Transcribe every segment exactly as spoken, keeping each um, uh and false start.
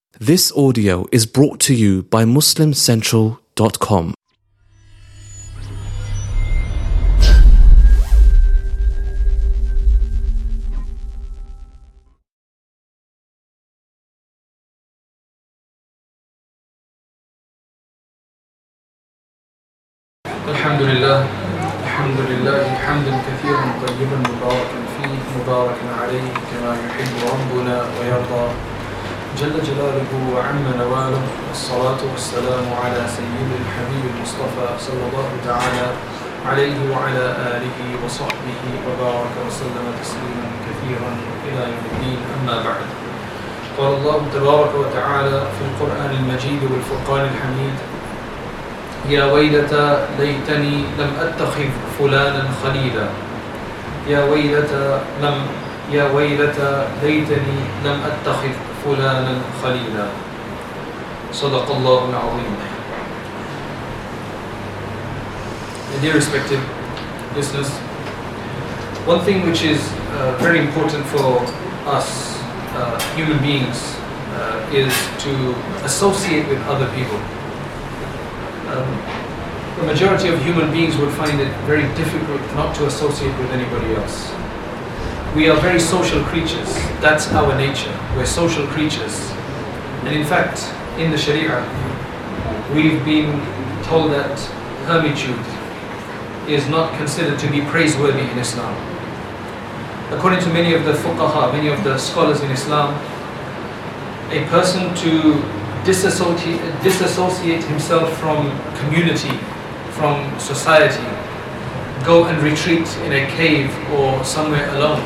This audio is brought to you by muslim central dot com. الحمد لله الحمد لله حمدا كثيرا طيبا مباركا فيه مباركا عليه كما يحب ربنا ويرضى جل جلاله وعم نواله والصلاة والسلام على سيد الحبيب المصطفى صلى الله تعالى عليه وعلى آله وصحبه وبارك وسلم تسليما كثيرا إلى يوم الدين. أما بعد، قال الله تبارك وتعالى في القرآن المجيد والفرقان الحميد: يا ويلتى ليتني لم أتخذ فلانا خليلا يا ويلتى لم يا ويلتى ليتني لم أتخذ فلانا خليلا. صدق الله العظيم. Dear respected listeners, one thing which is uh, very important for us uh, human beings uh, is to associate with other people. Um, the majority of human beings would find it very difficult not to associate with anybody else. We are very social creatures. That's our nature. We're social creatures. And in fact, in the Sharia, we've been told that hermitude is not considered to be praiseworthy in Islam. According to many of the fuqaha, many of the scholars in Islam, a person to disassociate, disassociate himself from community, from society, go and retreat in a cave or somewhere alone,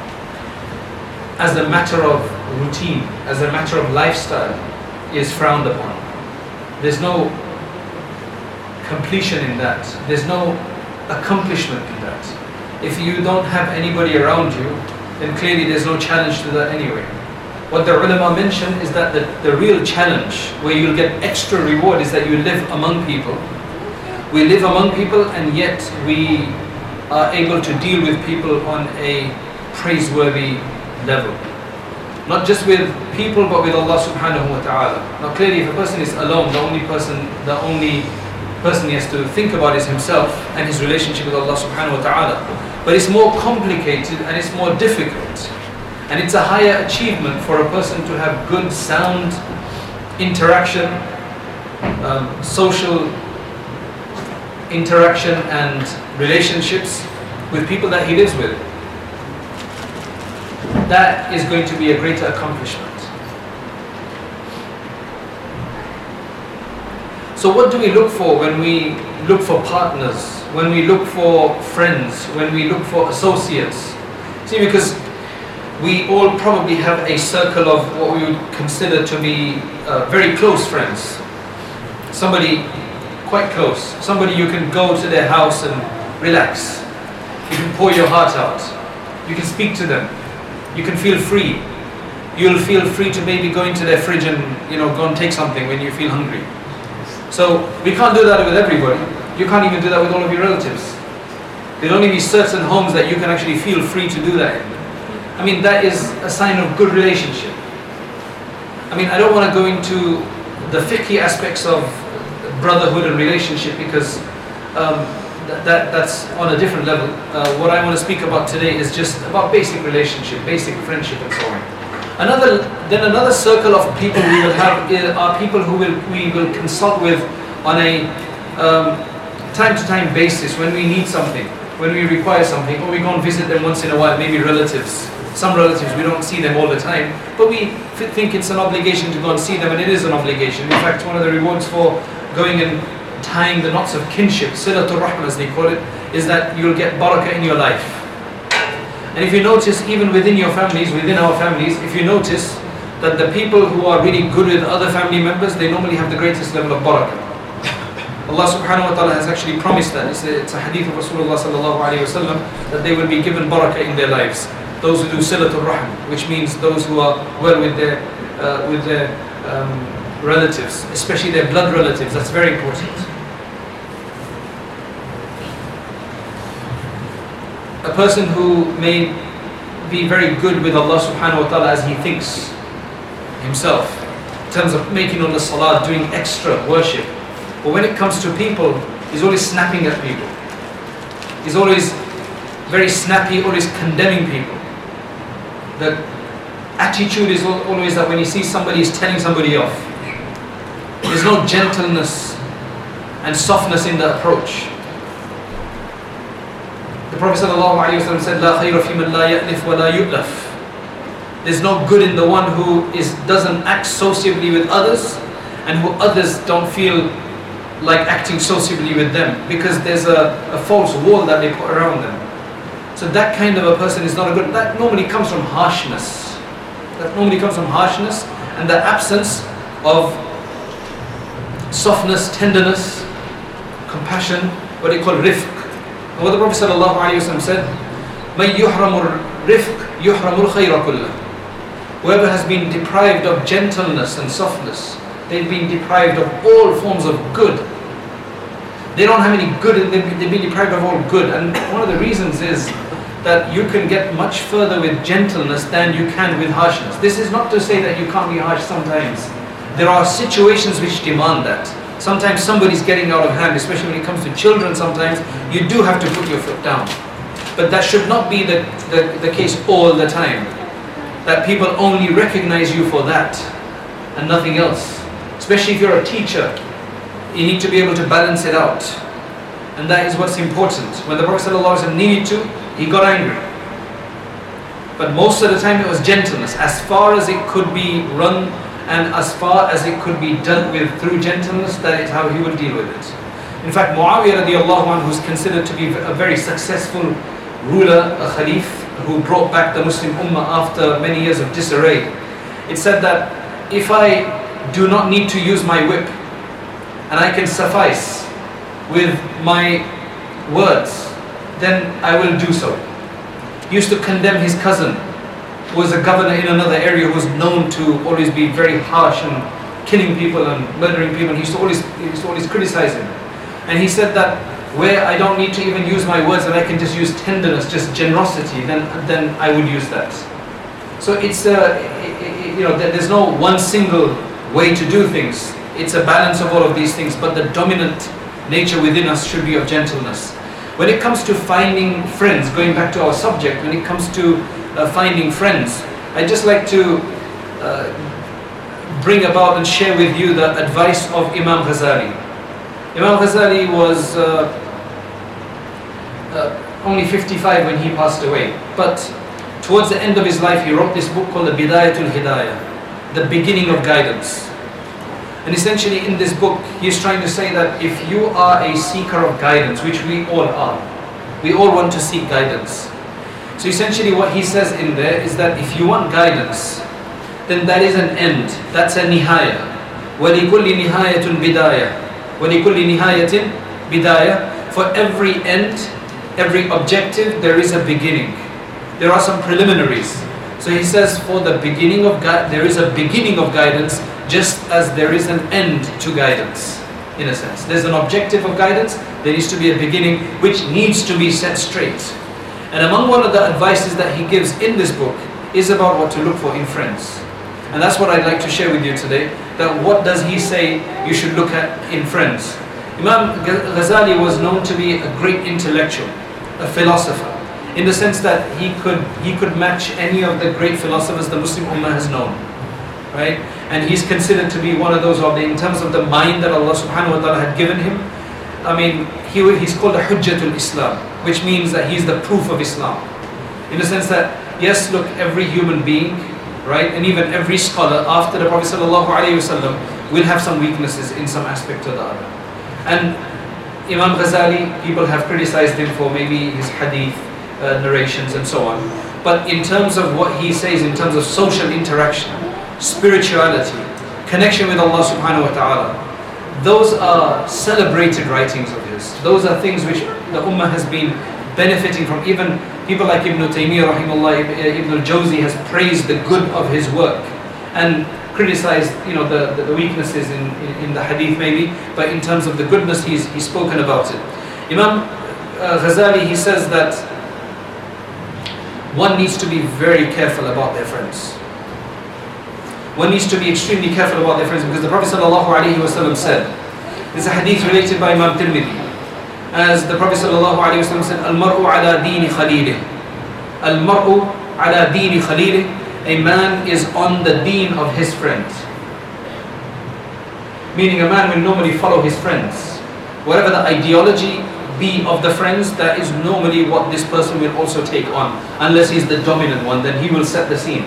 as a matter of routine, as a matter of lifestyle, is frowned upon. There's no completion in that. There's no accomplishment in that. If you don't have anybody around you, then clearly there's no challenge to that anyway. What the ulama mention is that the, the real challenge, where you'll get extra reward, is that you live among people. We live among people, and yet we are able to deal with people on a praiseworthy level. Not just with people, but with Allah subhanahu wa ta'ala. Now clearly, if a person is alone, the only person, the only person he has to think about is himself and his relationship with Allah subhanahu wa ta'ala. But it's more complicated and it's more difficult. And it's a higher achievement for a person to have good, sound interaction, um, social interaction and relationships with people that he lives with. That is going to be a greater accomplishment. So what do we look for when we look for partners, when we look for friends, when we look for associates? See, because we all probably have a circle of what we would consider to be uh, very close friends. Somebody quite close. Somebody you can go to their house and relax. You can pour your heart out. You can speak to them. You can feel free. You'll feel free to maybe go into their fridge and, you know, go and take something when you feel hungry. So we can't do that with everybody. You can't even do that with all of your relatives. There'll only be certain homes that you can actually feel free to do that in. I mean, that is a sign of good relationship. I mean, I don't want to go into the fiqhi aspects of brotherhood and relationship, because um, that, that that's on a different level. Uh, what I want to speak about today is just about basic relationship, basic friendship and so on. Another, then another circle of people we will have are people who will we will consult with on a um, time-to-time basis when we need something, when we require something, or we go and visit them once in a while, maybe relatives. Some relatives, we don't see them all the time, but we f- think it's an obligation to go and see them, and it is an obligation. In fact, one of the rewards for going and tying the knots of kinship, silatul rahman as they call it, is that you'll get barakah in your life. And if you notice, even within your families, within our families, if you notice that the people who are really good with other family members, they normally have the greatest level of barakah. Allah subhanahu wa ta'ala has actually promised that. It's a, it's a hadith of Rasulullah sallallahu alayhi wa sallam, that they will be given barakah in their lives. Those who do silatul rahm, which means those who are well with their uh, with their um, relatives, especially their blood relatives. That's very important. A person who may be very good with Allah subhanahu wa ta'ala as he thinks himself, in terms of making on the salah, doing extra worship. But when it comes to people, he's always snapping at people. He's always very snappy, always condemning people. The attitude is always that when he sees somebody, he's telling somebody off. There's no gentleness and softness in the approach. The Prophet ﷺ said, "La khayra fi man la ya'lif wa la yu'laf." There's no good in the one who is doesn't act sociably with others, and who others don't feel like acting sociably with them, because there's a, a false wall that they put around them. So that kind of a person is not a good. That normally comes from harshness. That normally comes from harshness and the absence of softness, tenderness, compassion, what they call rifq. And what the Prophet ﷺ said, "Man yuhramur rifq, yuhramul khayra kullah." Whoever has been deprived of gentleness and softness, they've been deprived of all forms of good. They don't have any good, and they've been deprived of all good. And one of the reasons is that you can get much further with gentleness than you can with harshness. This is not to say that you can't be harsh sometimes. There are situations which demand that. Sometimes somebody's getting out of hand, especially when it comes to children. Sometimes you do have to put your foot down. But that should not be the, the, the case all the time. That people only recognize you for that and nothing else. Especially if you're a teacher, you need to be able to balance it out. And that is what's important. When the Prophet ﷺ needed to, he got angry. But most of the time it was gentleness. As far as it could be run and as far as it could be dealt with through gentleness, that is how he would deal with it. In fact, Muawiyah radiallahu anhu, who's considered to be a very successful ruler, a khalif, who brought back the Muslim Ummah after many years of disarray, it said that if I do not need to use my whip and I can suffice with my words, then I will do so. He used to condemn his cousin, who was a governor in another area, who was known to always be very harsh and killing people and murdering people. He used to always, he used to always criticize him. And he said that where I don't need to even use my words and I can just use tenderness, just generosity, then then I would use that. So it's a, you know, there's no one single way to do things. It's a balance of all of these things, but the dominant nature within us should be of gentleness. When it comes to finding friends, going back to our subject, when it comes to uh, finding friends, I'd just like to uh, bring about and share with you the advice of Imam Ghazali. Imam Ghazali was uh, uh, only fifty-five when he passed away, but towards the end of his life he wrote this book called the Bidayatul Hidayah, the beginning of guidance. And essentially in this book he is trying to say that if you are a seeker of guidance, which we all are, we all want to seek guidance. So essentially what he says in there is that if you want guidance, then that is an end, that's a nihaya. وَلِكُلِّ نِهَايَةٌ بِدَايَةٌ وَلِكُلِّ نِهَايَةٍ بِدَايَةٌ. For every end, every objective, there is a beginning. There are some preliminaries. So he says for the beginning of gui- there is a beginning of guidance, just as there is an end to guidance, in a sense. There's an objective of guidance, there needs to be a beginning which needs to be set straight. And among one of the advices that he gives in this book is about what to look for in friends. And that's what I'd like to share with you today, that what does he say you should look at in friends. Imam Ghazali was known to be a great intellectual, a philosopher, in the sense that he could he could match any of the great philosophers the Muslim Ummah has known, right? And he's considered to be one of those of the, in terms of the mind that Allah subhanahu wa ta'ala had given him. I mean, he he's called a Hujjatul Islam, which means that he's the proof of Islam. In the sense that, yes, look, every human being, right, and even every scholar after the Prophet sallallahu alaihi wasallam will have some weaknesses in some aspect or the other. And Imam Ghazali, people have criticized him for maybe his hadith uh, narrations and so on. But in terms of what he says, in terms of social interaction, spirituality, connection with Allah subhanahu wa ta'ala, those are celebrated writings of his. Those are things which the Ummah has been benefiting from. Even people like Ibn Taymiyyah rahimahullah, Ibn al-Jawzi has praised the good of his work and criticized, you know, the, the, the weaknesses in, in, in the hadith maybe, but in terms of the goodness he's, he's spoken about it. Imam uh, Ghazali, he says that one needs to be very careful about their friends. one needs to be extremely careful about their friends, because the Prophet ﷺ said, there's a hadith related by Imam Tirmidhi, as the Prophet ﷺ said, Al-mar'u ala dini khalilih. Al-mar'u ala dini khalilih. A man is on the deen of his friends. Meaning a man will normally follow his friends. Whatever the ideology be of the friends, that is normally what this person will also take on. Unless he's the dominant one, then he will set the scene.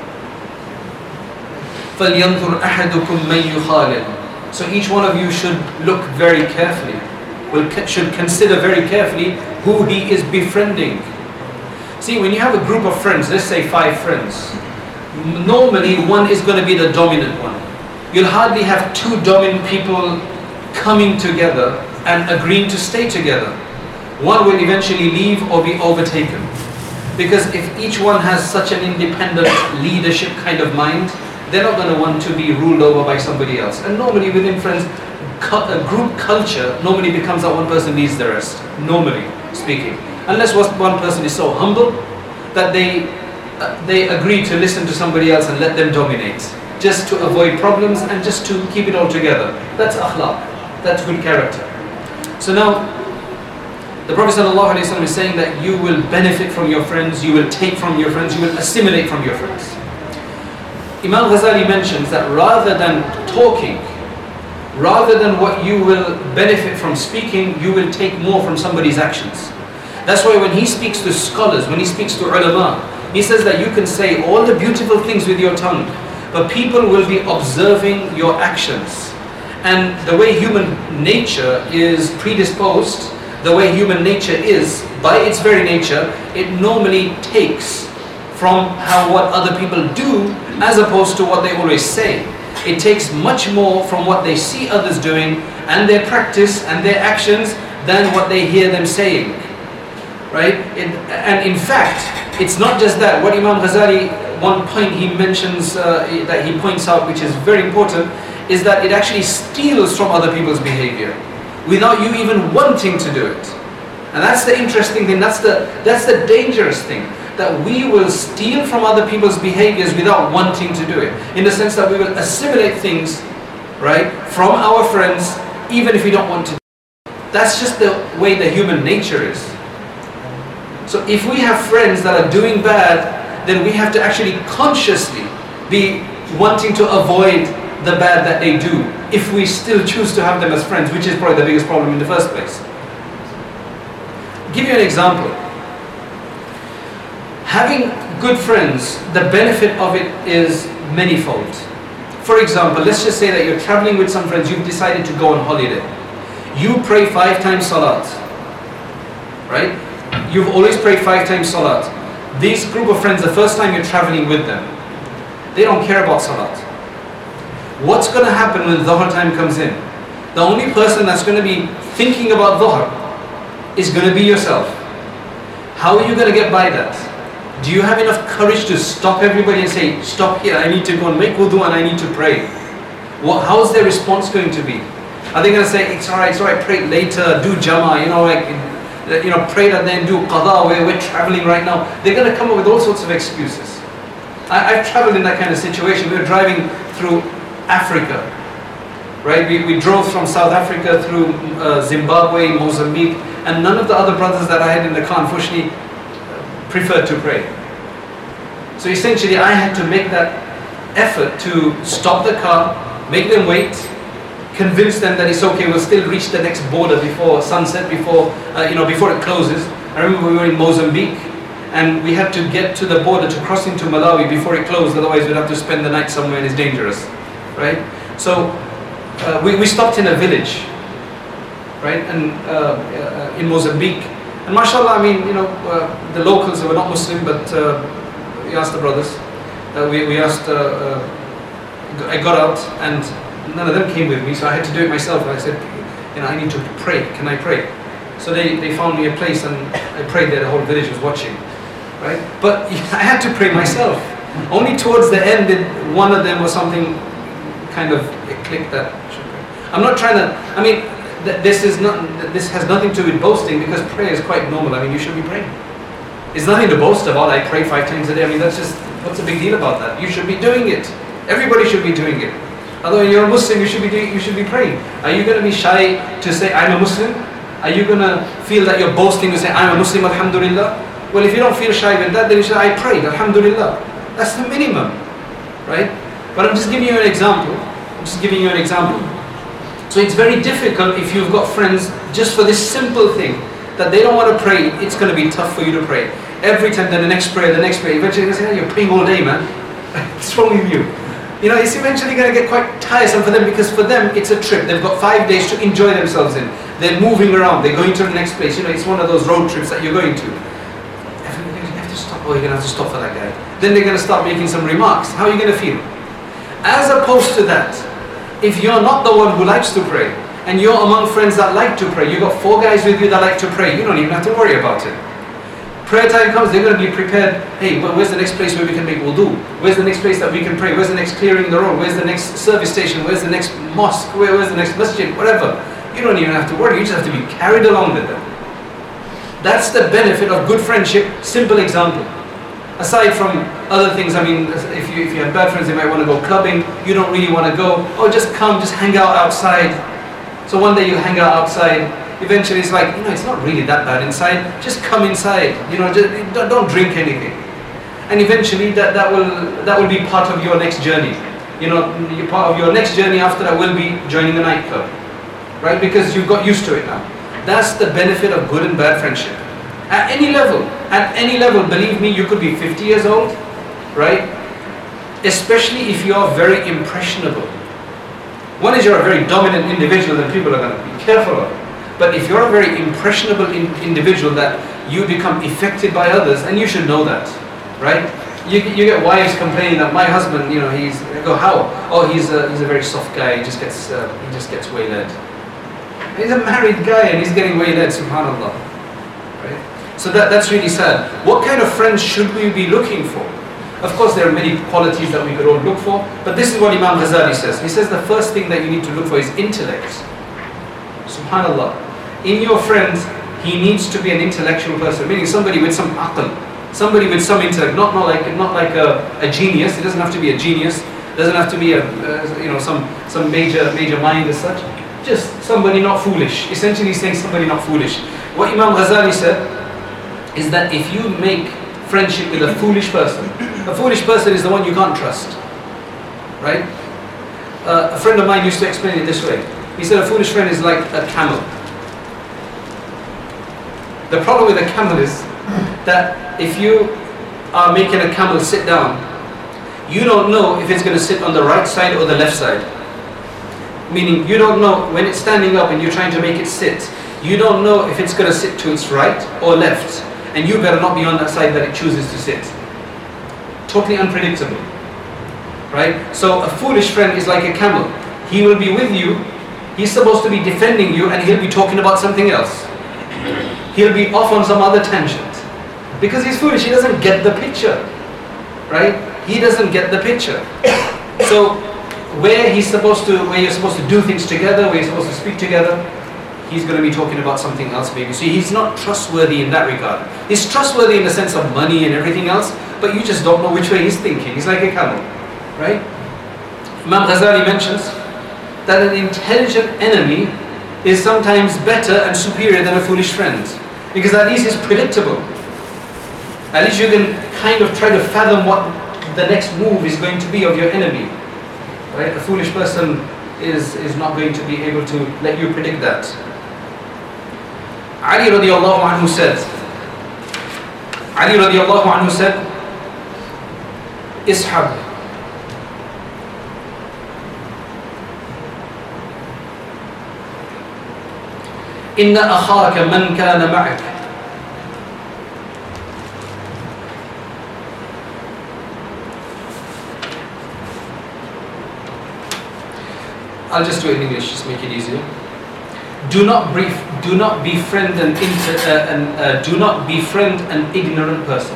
فَلْيَنْظُرْ أَحَدُكُمْ مَنْ يُخَالِلُ. So each one of you should look very carefully, will should consider very carefully who he is befriending. See, when you have a group of friends, let's say five friends, normally one is going to be the dominant one. You'll hardly have two dominant people coming together and agreeing to stay together. One will eventually leave or be overtaken. Because if each one has such an independent leadership kind of mind, they're not going to want to be ruled over by somebody else. And normally within friends, group culture normally becomes that one person leads the rest, normally speaking. Unless one person is so humble that they uh, they agree to listen to somebody else and let them dominate, just to avoid problems and just to keep it all together. That's akhlaq, that's good character. So now, the Prophet ﷺ is saying that you will benefit from your friends, you will take from your friends, you will assimilate from your friends. Imam Ghazali mentions that rather than talking, rather than what you will benefit from speaking, you will take more from somebody's actions. That's why when he speaks to scholars, when he speaks to ulama, he says that you can say all the beautiful things with your tongue, but people will be observing your actions. And the way human nature is predisposed, the way human nature is, by its very nature, it normally takes from how what other people do as opposed to what they always say. It takes much more from what they see others doing and their practice and their actions than what they hear them saying. Right? It, and in fact, it's not just that. What Imam Ghazali, one point he mentions, uh, that he points out, which is very important, is that it actually steals from other people's behavior without you even wanting to do it. And that's the interesting thing, that's the, that's the dangerous thing, that we will steal from other people's behaviors without wanting to do it. In the sense that we will assimilate things, right, from our friends, even if we don't want to. That's just the way the human nature is. So if we have friends that are doing bad, then we have to actually consciously be wanting to avoid the bad that they do, if we still choose to have them as friends, which is probably the biggest problem in the first place. I'll give you an example. Having good friends, the benefit of it is manifold. For example, let's just say that you're traveling with some friends, you've decided to go on holiday. You pray five times salat, right? You've always prayed five times salat. This group of friends, the first time you're traveling with them, they don't care about salat. What's going to happen when dhuhr time comes in? The only person that's going to be thinking about dhuhr is going to be yourself. How are you going to get by that? Do you have enough courage to stop everybody and say, stop here, I need to go and make wudu and I need to pray? What, how's their response going to be? Are they going to say, it's alright, it's alright, pray later, do jama, you know, like, you know, pray that then do qada, we're, we're traveling right now. They're going to come up with all sorts of excuses. I, I've traveled in that kind of situation. We were driving through Africa, right? We, we drove from South Africa through uh, Zimbabwe, Mozambique, and none of the other brothers that I had in the car, unfortunately, preferred to pray. So essentially, I had to make that effort to stop the car, make them wait, convince them that it's okay, we'll still reach the next border before sunset, before uh, you know, before it closes. I remember we were in Mozambique, and we had to get to the border to cross into Malawi before it closed, otherwise we'd have to spend the night somewhere and it's dangerous. Right? So uh, we, we stopped in a village, right? And uh, uh, in Mozambique, and mashallah, I mean, you know, uh, the locals, they were not Muslim, but uh, we asked the brothers, uh, we, we asked, uh, uh, I got out and none of them came with me, so I had to do it myself. I said, you know, I need to pray, can I pray? So they, they found me a place and I prayed there, the whole village was watching, right? But I had to pray myself. Only towards the end did one of them or something kind of click that. I'm not trying to, I mean, th this is not, this has nothing to do with boasting, because prayer is quite normal. I mean, you should be praying. It's nothing to boast about. I pray five times a day. I mean, that's just, what's the big deal about that? You should be doing it. Everybody should be doing it. Although you're a Muslim, you should be doing, you should be praying. Are you going to be shy to say, I'm a Muslim? Are you going to feel that you're boasting to say, I'm a Muslim, alhamdulillah? Well, if you don't feel shy with that, then you say, I prayed, alhamdulillah. That's the minimum, right? But I'm just giving you an example. I'm just giving you an example. So it's very difficult if you've got friends just for this simple thing, that they don't want to pray, it's going to be tough for you to pray. Every time, then the next prayer, the next prayer, eventually they say, oh, you're praying all day, man. What's wrong with you? You know, it's eventually going to get quite tiresome for them, because for them it's a trip. They've got five days to enjoy themselves in. They're moving around, they're going to the next place. You know, it's one of those road trips that you're going to. You have to stop, oh, you're going to have to stop for that guy. Then they're going to start making some remarks. How are you going to feel? As opposed to that, if you're not the one who likes to pray, and you're among friends that like to pray, you've got four guys with you that like to pray, you don't even have to worry about it. Prayer time comes, they're going to be prepared. Hey, well, where's the next place where we can make wudu? Where's the next place that we can pray? Where's the next clearing the road? Where's the next service station? Where's the next mosque? Where, where's the next masjid? Whatever. You don't even have to worry, you just have to be carried along with them. That's the benefit of good friendship. Simple example. Aside from other things, I mean, if you, if you have bad friends, they might want to go clubbing, you don't really want to go. Oh, just come, just hang out outside. So one day you hang out outside, eventually it's like, you know, it's not really that bad inside, just come inside, you know, just, don't, don't drink anything. And eventually that, that will that will be part of your next journey. You know, part of your next journey after that will be joining a nightclub, right? Because you've got used to it now. That's the benefit of good and bad friendship. At any level, at any level, believe me, you could be fifty years old, right? Especially if you're very impressionable. One is you're a very dominant individual, then people are going to be careful of. But if you're a very impressionable in, individual that you become affected by others, and you should know that, right? You, you get wives complaining that my husband, you know, he's, I go, how? Oh, he's a, he's a very soft guy, he just gets, uh, he just gets waylaid. He's a married guy and he's getting waylaid, subhanAllah. Right? So that, that's really sad. What kind of friends should we be looking for? Of course, there are many qualities that we could all look for, but this is what Imam Ghazali says. He says the first thing that you need to look for is intellect. Subhanallah. In your friends, he needs to be an intellectual person, meaning somebody with some aql, somebody with some intellect, not, not like not like a, a genius. It doesn't have to be a genius. It doesn't have to be a uh, you know some some major major mind as such. Just somebody not foolish. Essentially, he's saying somebody not foolish. What Imam Ghazali said is that if you make friendship with a foolish person, a foolish person is the one you can't trust, right? Uh, a friend of mine used to explain it this way. He said a foolish friend is like a camel. The problem with a camel is that if you are making a camel sit down, you don't know if it's going to sit on the right side or the left side. Meaning you don't know when it's standing up and you're trying to make it sit, you don't know if it's going to sit to its right or left. And you better not be on that side that it chooses to sit. Totally unpredictable, right? So a foolish friend is like a camel. He will be with you, he's supposed to be defending you, and he'll be talking about something else. He'll be off on some other tangent. Because he's foolish, he doesn't get the picture, right? He doesn't get the picture. So where he's supposed to, where you're supposed to do things together, where you're supposed to speak together, he's going to be talking about something else maybe. So he's not trustworthy in that regard. He's trustworthy in the sense of money and everything else, but you just don't know which way he's thinking. He's like a camel, right? Imam Ghazali mentions that an intelligent enemy is sometimes better and superior than a foolish friend, because at least it's predictable. At least you can kind of try to fathom what the next move is going to be of your enemy, right? A foolish person is, is not going to be able to let you predict that. Ali radiallahu anhu said, Ali radiallahu anhu said, Ishab, Inna akhaka man kana ma'ak. I'll just do it in English, just make it easier. Do not brief, do not befriend an inter, uh, an, uh, do not befriend an ignorant person.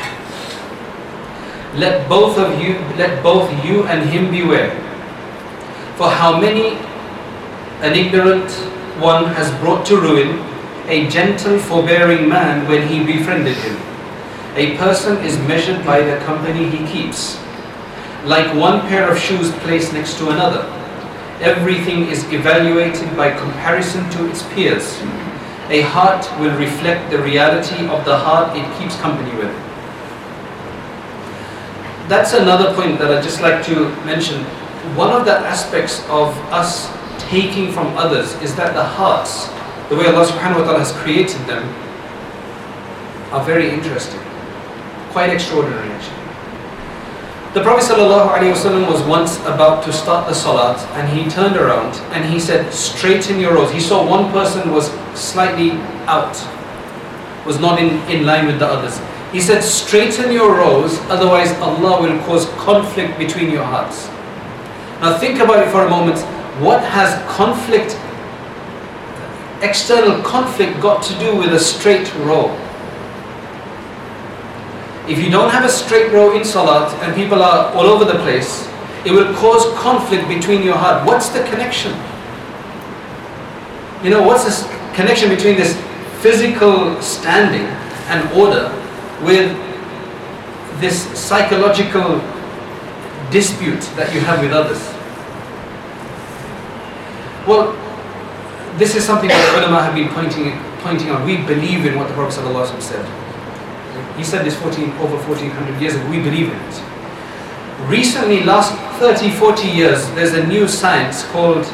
Let both of you, let both you and him beware. For how many an ignorant one has brought to ruin a gentle, forbearing man when he befriended him. A person is measured by the company he keeps. like one pair of shoes placed next to another. Everything is evaluated by comparison to its peers. A heart will reflect the reality of the heart it keeps company with. That's another point that I'd just like to mention. One of the aspects of us taking from others is that the hearts, the way Allah subhanahu wa ta'ala has created them, are very interesting. Quite extraordinary actually. The Prophet ﷺ was once about to start the salat and he turned around and he said, straighten your rows. He saw one person was slightly out, was not in, in line with the others. He said, straighten your rows, otherwise Allah will cause conflict between your hearts. Now think about it for a moment. What has conflict, external conflict, got to do with a straight row? If you don't have a straight row in salat and people are all over the place, it will cause conflict between your heart. What's the connection? You know, what's this connection between this physical standing and order with this psychological dispute that you have with others? Well, this is something that the ulama have been pointing, pointing out. We believe in what the Prophet ﷺ said. He said this fourteen, over fourteen hundred years ago. We believe in it. Recently, last thirty, forty years, there's a new science called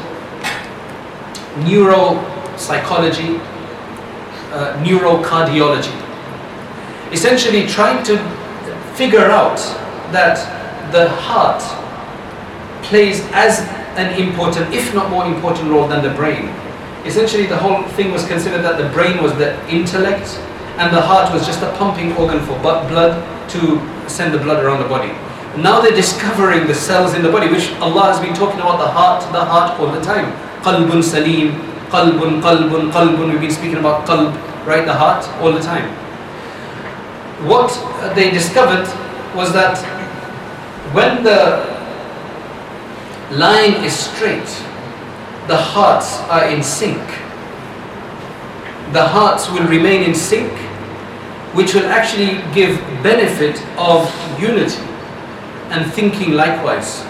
neuropsychology, uh, neurocardiology. Essentially trying to figure out that the heart plays as an important, if not more important role than the brain. Essentially the whole thing was considered that the brain was the intellect and the heart was just a pumping organ for blood to send the blood around the body. Now they're discovering the cells in the body, which Allah has been talking about the heart, the heart all the time. Qalbun salim, qalbun, qalbun, qalbun. We've been speaking about qalb, right? The heart all the time. What they discovered was that when the line is straight, the hearts are in sync. The hearts will remain in sync, which will actually give benefit of unity and thinking likewise.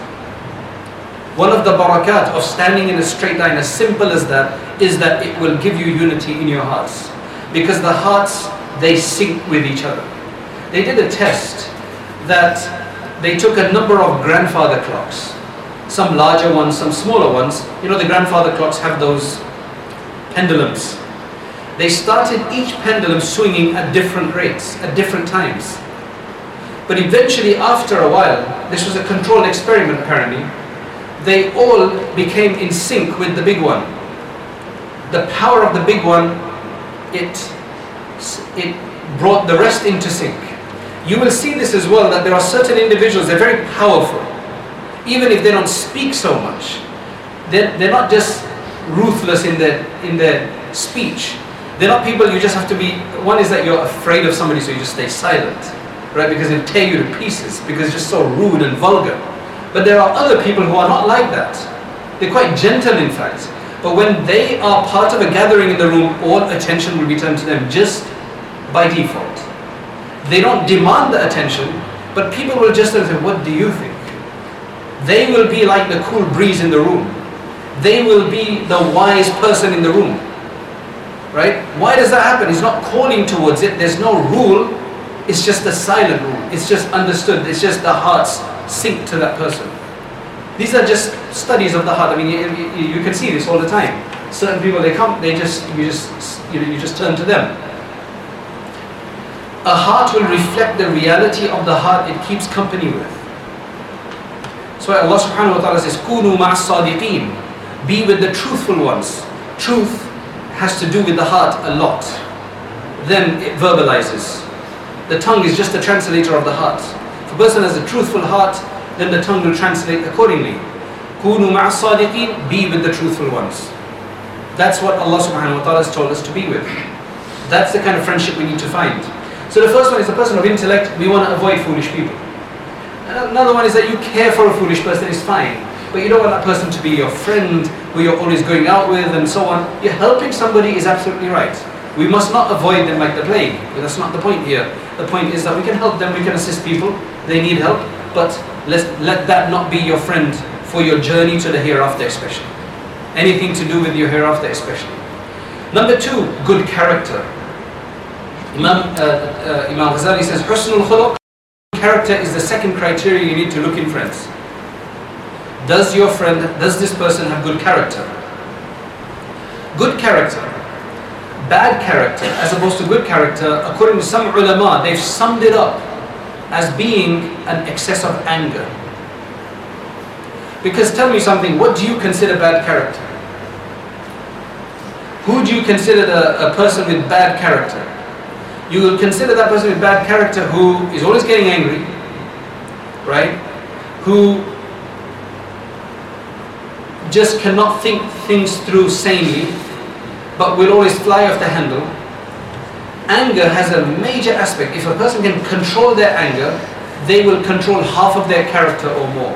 One of the barakat of standing in a straight line, as simple as that, is that it will give you unity in your hearts. Because the hearts, they sync with each other. They did a test that they took a number of grandfather clocks, some larger ones, some smaller ones. You know, the grandfather clocks have those pendulums. They started each pendulum swinging at different rates, at different times. But eventually, after a while, this was a controlled experiment apparently, they all became in sync with the big one. The power of the big one, it, it brought the rest into sync. You will see this as well, that there are certain individuals, they're very powerful. Even if they don't speak so much, they're, they're not just ruthless in their, in their speech. They're not people you just have to be, one is that you're afraid of somebody so you just stay silent, right? Because they'll tear you to pieces, because it's just so rude and vulgar. But there are other people who are not like that. They're quite gentle in fact. But when they are part of a gathering in the room, all attention will be turned to them just by default. They don't demand the attention, but people will just say, what do you think? They will be like the cool breeze in the room. They will be the wise person in the room. Right? Why does that happen? He's not calling towards it. There's no rule. It's just a silent rule. It's just understood. It's just the hearts sync to that person. These are just studies of the heart. I mean, you, you, you can see this all the time. Certain people, they come, they just, you just, you know, you just turn to them. A heart will reflect the reality of the heart it keeps company with. So Allah subhanahu wa ta'ala says, "Kunu ma'as sadiqeen." Be with the truthful ones. Truth has to do with the heart a lot. Then it verbalizes. The tongue is just a translator of the heart. If a person has a truthful heart, then the tongue will translate accordingly. Kunu ma'as sadiqeen, be with the truthful ones. That's what Allah subhanahu wa ta'ala has told us to be with. That's the kind of friendship we need to find. So the first one is a person of intellect. We want to avoid foolish people. Another one is that you care for a foolish person, is fine. But you don't want that person to be your friend, who you're always going out with and so on. You're helping somebody is absolutely right. We must not avoid them like the plague. But that's not the point here. The point is that we can help them, we can assist people. They need help. But let, let that not be your friend for your journey to the hereafter especially. Anything to do with your hereafter especially. Number two, good character. Imam, uh, uh, Imam Ghazali says, Husnul khuluq, character is the second criteria you need to look in friends. Does your friend, does this person have good character? Good character, bad character, as opposed to good character, according to some ulama, they've summed it up as being an excess of anger. Because tell me something, what do you consider bad character? Who do you consider a, a person with bad character? You will consider that person with bad character who is always getting angry, right? Who just cannot think things through sanely, but will always fly off the handle. Anger has a major aspect. If a person can control their anger, they will control half of their character or more.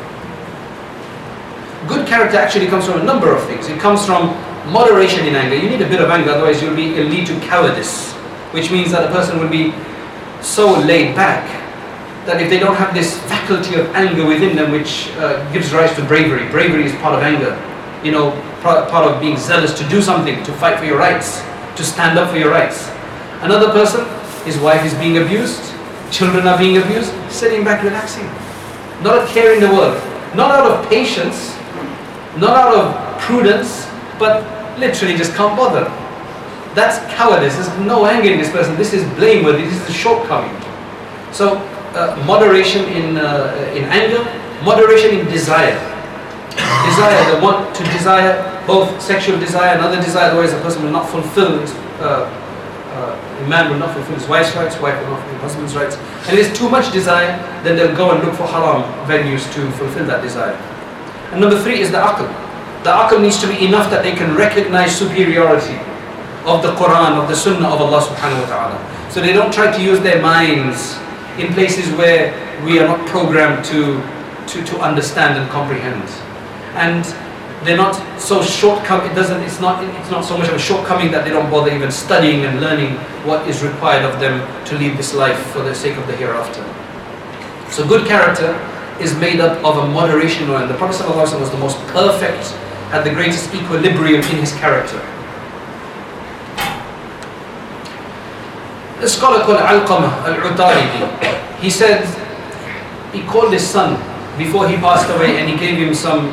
Good character actually comes from a number of things. It comes from moderation in anger. You need a bit of anger, otherwise you'll be, it'll lead to cowardice, which means that a person will be so laid back that if they don't have this faculty of anger within them, which uh, gives rise to bravery. Bravery is part of anger. You know, part of being zealous to do something, to fight for your rights, to stand up for your rights. Another person, his wife is being abused, children are being abused, sitting back relaxing, not a care in the world, not out of patience, not out of prudence, but literally just can't bother. That's cowardice. There's no anger in this person. This is blameworthy. This is a shortcoming. So uh, moderation in uh, in anger, moderation in desire. Desire, the want to desire, both sexual desire and other desire, otherwise a person will not fulfill his, uh, uh, a man will not fulfill his wife's rights, wife will not fulfill his husband's rights. And if there's too much desire, then they'll go and look for haram venues to fulfill that desire. And number three is the aql. The aql needs to be enough that they can recognize superiority of the Quran, of the Sunnah of Allah subhanahu wa ta'ala. So they don't try to use their minds in places where we are not programmed to, to, to understand and comprehend. And they're not so shortcoming, it doesn't, it's not, it's not so much of a shortcoming that they don't bother even studying and learning what is required of them to live this life for the sake of the hereafter. So good character is made up of a moderation, and the Prophet ﷺ was the most perfect, had the greatest equilibrium in his character. A scholar called Alqamah al-Utaridi, he said, he called his son before he passed away and he gave him some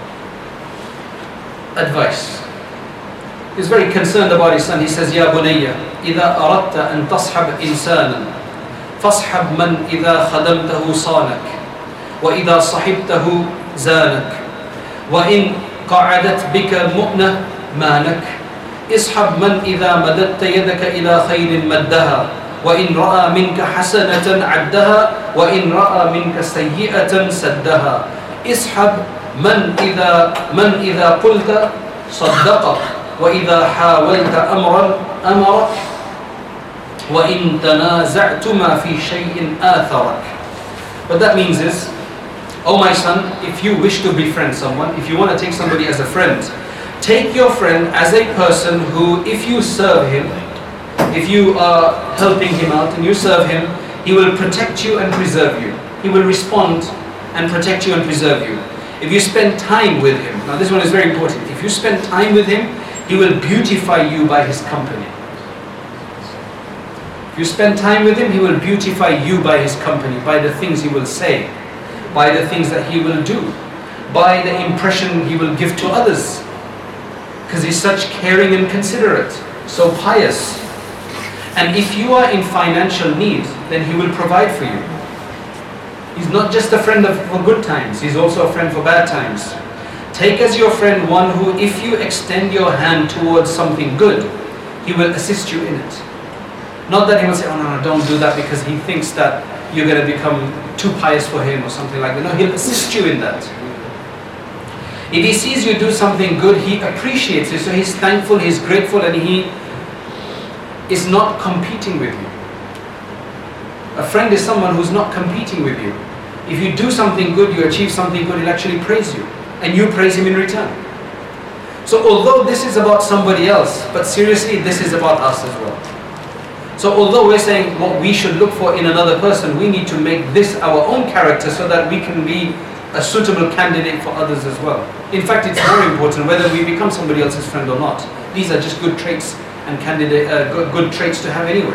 advice. He was very concerned about his son. He says, Ya bunayya, إذا أردت أن تصحب إنسانا فاصحب من إذا خدمته صانك وإذا صحبته زانك وإن قعدت بك مؤنة مانك اصحب من إذا مددت يدك إلى خير مدها وإن رأى منك حسنة عدها وإن رأى منك سيئة سدها اصحب من إذا من إذا قلت صدقك وإذا حاولت أمرا أمرك وإن تنازعتما في شيء آثرك. What that means is, oh my son, if you wish to befriend someone, if you want to take somebody as a friend, take your friend as a person who, if you serve him, if you are helping him out and you serve him, he will protect you and preserve you. He will respond and protect you and preserve you. If you spend time with him, now this one is very important, if you spend time with him, he will beautify you by his company. If you spend time with him, he will beautify you by his company, by the things he will say, by the things that he will do, by the impression he will give to others. Because he's such caring and considerate, so pious. And if you are in financial need, then he will provide for you. He's not just a friend of, for good times, he's also a friend for bad times. Take as your friend one who, if you extend your hand towards something good, he will assist you in it. Not that he will say, oh no, no, don't do that because he thinks that you're going to become too pious for him or something like that. No, he'll assist you in that. If he sees you do something good, he appreciates it. So he's thankful, he's grateful, and he is not competing with you. A friend is someone who's not competing with you. If you do something good, you achieve something good, he'll actually praise you. And you praise him in return. So although this is about somebody else, but seriously, this is about us as well. So although we're saying what we should look for in another person, we need to make this our own character so that we can be a suitable candidate for others as well. In fact, it's more important whether we become somebody else's friend or not. These are just good traits and candidate uh, good, good traits to have anyway.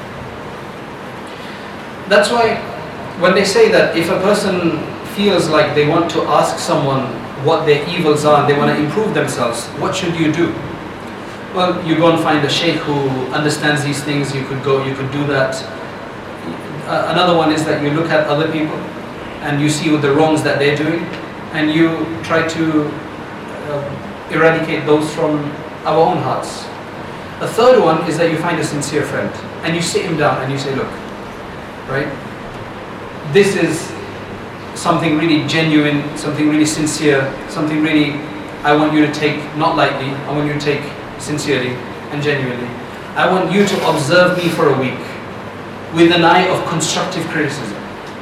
That's why when they say that if a person feels like they want to ask someone what their evils are and they want to improve themselves, what should you do? Well, you go and find a sheikh who understands these things. You could go, you could do that. Uh, another one is that you look at other people and you see the wrongs that they're doing and you try to uh, eradicate those from our own hearts. A third one is that you find a sincere friend and you sit him down and you say, look, right, this is something really genuine, something really sincere, something really I want you to take not lightly, I want you to take sincerely and genuinely. I want you to observe me for a week with an eye of constructive criticism.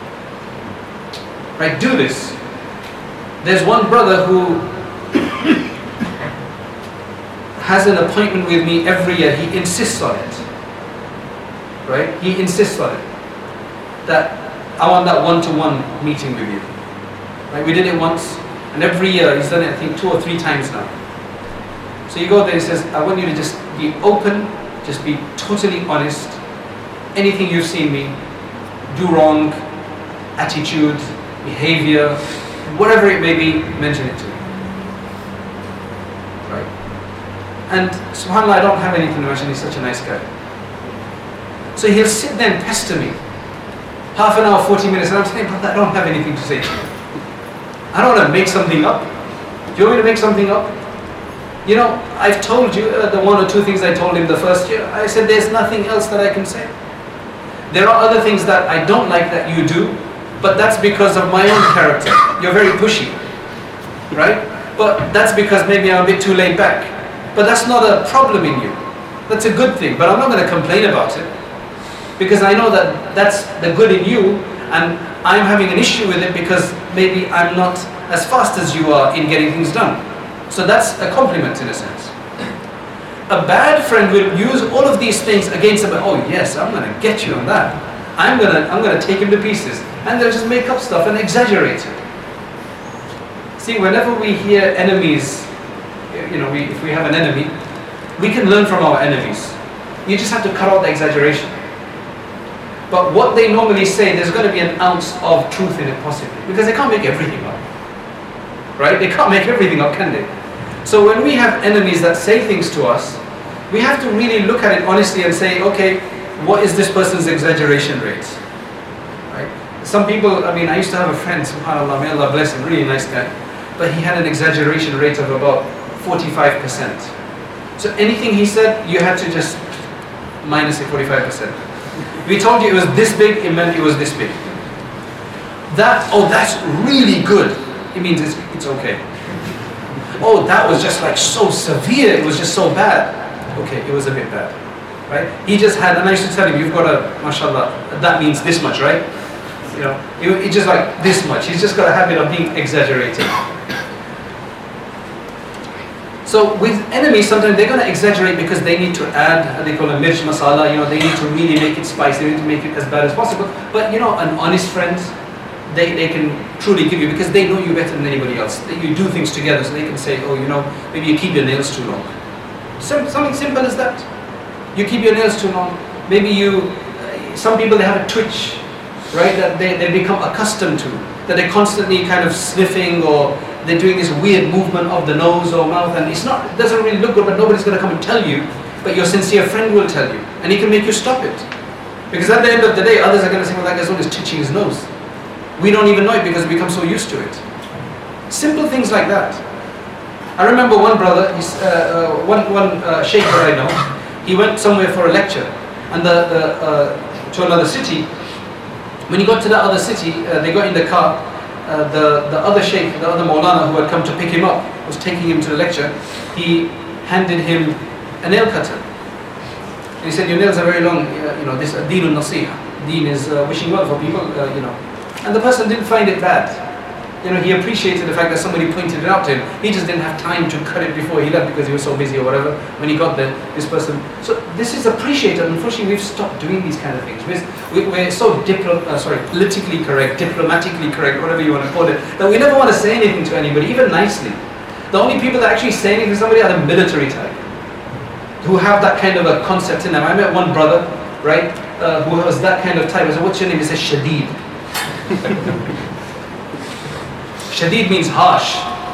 Right, do this. There's one brother who has an appointment with me every year. He insists on it. Right? He insists on it. That I want that one-to-one meeting with you. Right? We did it once, and every year he's done it, I think, two or three times now. So you go there, he says, I want you to just be open, just be totally honest. Anything you've seen me do wrong, attitude, behavior, whatever it may be, mention it to me. Right? And subhanAllah, I don't have anything to mention, he's such a nice guy. So he'll sit there and pester me. Half an hour, forty minutes, and I'm saying, brother, I don't have anything to say to you. I don't want to make something up. Do you want me to make something up? You know, I've told you uh, the one or two things I told him the first year. I said, there's nothing else that I can say. There are other things that I don't like that you do, but that's because of my own character. You're very pushy, right? But that's because maybe I'm a bit too laid back. But that's not a problem in you. That's a good thing, but I'm not going to complain about it. Because I know that that's the good in you, and I'm having an issue with it because maybe I'm not as fast as you are in getting things done. So that's a compliment in a sense. A bad friend will use all of these things against him. Oh yes, I'm going to get you on that. I'm going to I'm going to take him to pieces. And they'll just make up stuff and exaggerate it. See, whenever we hear enemies, you know, we, if we have an enemy, we can learn from our enemies. You just have to cut out the exaggeration. But what they normally say, there's going to be an ounce of truth in it possibly. Because they can't make everything up. Right? They can't make everything up, can they? So when we have enemies that say things to us, we have to really look at it honestly and say, okay, what is this person's exaggeration rate? Right? Some people, I mean, I used to have a friend, subhanAllah, may Allah bless him, really nice guy, but he had an exaggeration rate of about forty-five percent. So anything he said, you had to just minus it forty-five percent. We told you it was this big, it meant it was this big. That, oh, that's really good. It means it's, it's okay. Oh, that was just like so severe, it was just so bad. Okay, it was a bit bad. Right? He just had, and I used to tell him, you've got a, mashallah, that means this much, right? You know, it, it's just like this much. He's just got a habit of being exaggerated. So with enemies, sometimes they're going to exaggerate because they need to add, they call it mirch masala, you know, they need to really make it spicy, they need to make it as bad as possible. But you know, an honest friend, they, they can truly give you, because they know you better than anybody else. You do things together, so they can say, oh, you know, maybe you keep your nails too long. Sim- something simple as that. You keep your nails too long. Maybe you, some people, they have a twitch, right, that they, they become accustomed to, that they're constantly kind of sniffing, or they're doing this weird movement of the nose or mouth, and it's not, it doesn't really look good, but nobody's going to come and tell you, but your sincere friend will tell you, and he can make you stop it. Because at the end of the day, others are going to say, well, that guy's always twitching his nose. We don't even know it because we become so used to it. Simple things like that. I remember one brother, he's, uh, uh, one, one uh, sheikh that I know, he went somewhere for a lecture, and the, the, uh, to another city. When he got to that other city, uh, they got in the car, uh, the, the other sheikh, the other Maulana who had come to pick him up, was taking him to the lecture. He handed him a nail cutter. And he said, your nails are very long, uh, you know, this uh, deenun nasiha. Deen is uh, wishing well for people, uh, you know. And the person didn't find it bad. You know, he appreciated the fact that somebody pointed it out to him. He just didn't have time to cut it before he left because he was so busy or whatever. When he got there, this person. So this is appreciated. Unfortunately, we've stopped doing these kind of things. We're, we're so diplo, uh, sorry, politically correct, diplomatically correct, whatever you want to call it, that we never want to say anything to anybody, even nicely. The only people that actually say anything to somebody are the military type, who have that kind of a concept in them. I met one brother, right, uh, who was that kind of type. I said, "What's your name?" He said, "Shadeed." Shadeed means harsh.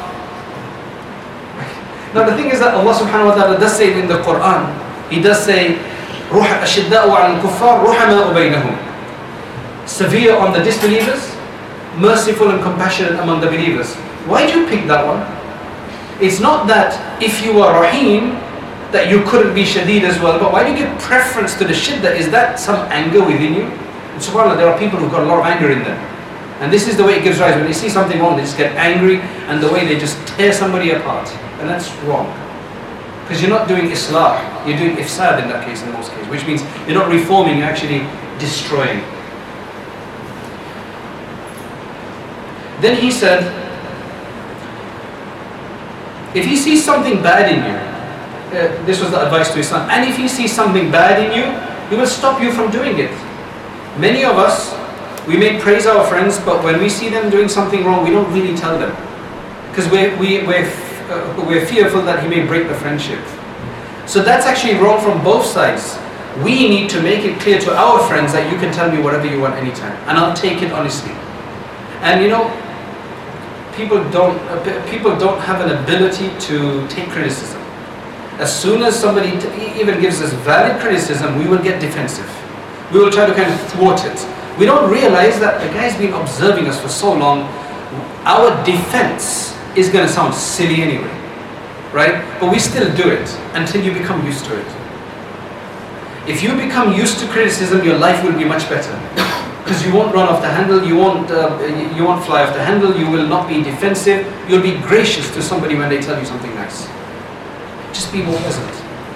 Now the thing is that Allah subhanahu wa ta'ala does say in the Quran, He does say, أَشِدَّاءُ عَلَى الْكُفَّارِ رُحَمَاءُ بَيْنَهُم. Severe on the disbelievers, merciful and compassionate among the believers. Why do you pick that one? It's not that if you are Rahim, that you couldn't be Shadeed as well, but why do you give preference to the Shiddah? Is that some anger within you? And subhanAllah, there are people who've got a lot of anger in them. And this is the way it gives rise. When they see something wrong, they just get angry, and the way they just tear somebody apart. And that's wrong. Because you're not doing islah, you're doing ifsad in that case, in most cases, which means you're not reforming, you're actually destroying. Then he said, if he sees something bad in you, uh, this was the advice to his son, and if he sees something bad in you, he will stop you from doing it. Many of us, we may praise our friends, but when we see them doing something wrong, we don't really tell them. Because we're, we, we're, uh, we're fearful that he may break the friendship. So that's actually wrong from both sides. We need to make it clear to our friends that you can tell me whatever you want anytime, and I'll take it honestly. And you know, people don't, uh, people don't have an ability to take criticism. As soon as somebody t- even gives us valid criticism, we will get defensive. We will try to kind of thwart it. We don't realize that the guy's been observing us for so long. Our defense is going to sound silly anyway, right? But we still do it until you become used to it. If you become used to criticism, your life will be much better, because you won't run off the handle, you won't, uh, you won't fly off the handle, you will not be defensive, you'll be gracious to somebody when they tell you something nice. Just be more pleasant.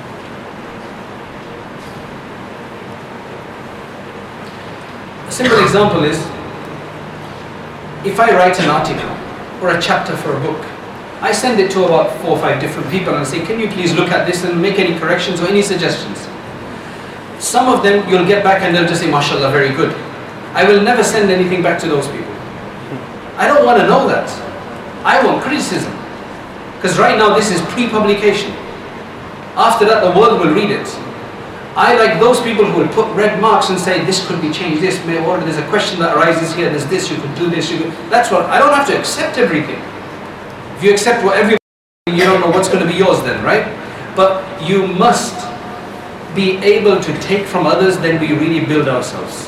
A simple example is, if I write an article or a chapter for a book, I send it to about four or five different people and say, can you please look at this and make any corrections or any suggestions? Some of them you'll get back and they'll just say, mashallah, very good. I will never send anything back to those people. I don't want to know that. I want criticism. Because right now this is pre-publication. After that the world will read it. I like those people who will put red marks and say, this could be changed, this may, or there's a question that arises here, there's this, you could do this, you could. That's what, I don't have to accept everything. If you accept what everybody, you don't know what's going to be yours then, right? But you must be able to take from others, then we really build ourselves.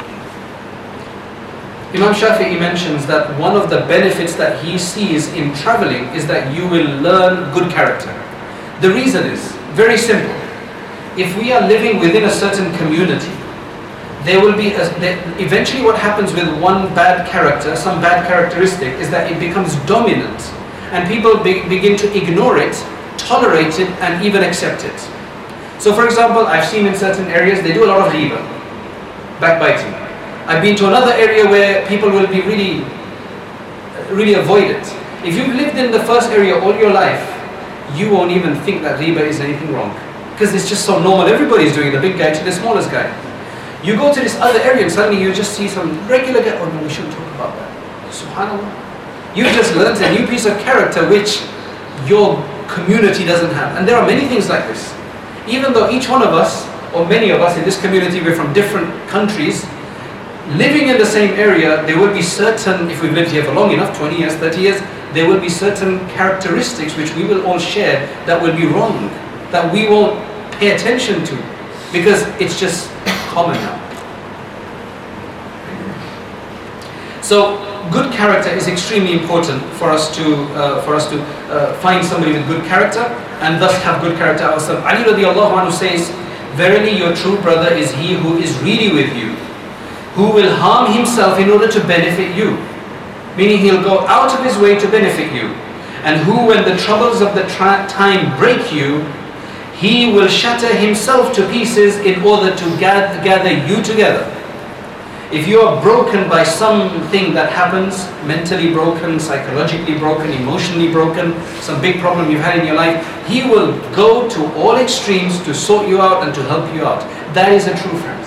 Imam Shafi'i mentions that one of the benefits that he sees in traveling is that you will learn good character. The reason is very simple. If we are living within a certain community, there will be, a, there, eventually what happens with one bad character, some bad characteristic, is that it becomes dominant. And people be, begin to ignore it, tolerate it, and even accept it. So for example, I've seen in certain areas, they do a lot of riba, backbiting. I've been to another area where people will be really, really avoid it. If you've lived in the first area all your life, you won't even think that riba is anything wrong. Because it's just so normal, everybody's doing it, the big guy to the smallest guy. You go to this other area and suddenly you just see some regular guy, oh no, we shouldn't talk about that. SubhanAllah. You just learned a new piece of character which your community doesn't have. And there are many things like this. Even though each one of us, or many of us in this community, we're from different countries, living in the same area, there will be certain, if we've lived here for long enough, twenty years, thirty years, there will be certain characteristics which we will all share that will be wrong, that we won't pay attention to, because it's just common now. So good character is extremely important for us to uh, for us to uh, find somebody with good character and thus have good character ourselves. Ali radiallahu anhu says, verily your true brother is he who is really with you, who will harm himself in order to benefit you. Meaning he'll go out of his way to benefit you. And who, when the troubles of the tra- time break you, he will shatter himself to pieces in order to gather, gather you together. If you are broken by something that happens, mentally broken, psychologically broken, emotionally broken, some big problem you've had in your life, he will go to all extremes to sort you out and to help you out. That is a true friend.